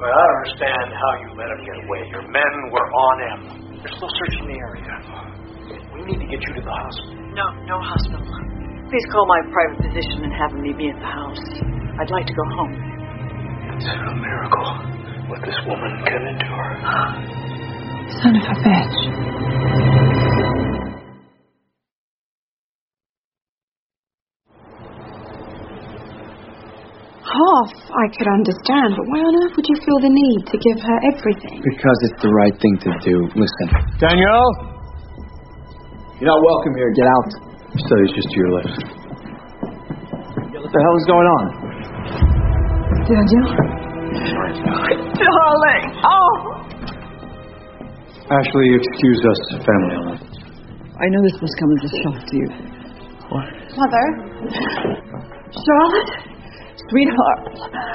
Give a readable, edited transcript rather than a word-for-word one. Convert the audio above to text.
Well, I don't understand how you let him get away. Your men were on him. They're still searching the area. We need to get you to the hospital. No hospital. Please call my private physician and have him meet me at the house. I'd like to go home. It's a miracle what this woman can endure. Son of a bitch. Half I could understand, but why on earth would you feel the need to give her everything? Because it's the right thing to do. Listen. Danielle? You're not welcome here. Get out. Study's just to your left. What the hell is going on? Daniel? Darling! Oh! Ashley, excuse us, family. I know this must come as a shock to you. What? Mother? Charlotte? Sweetheart,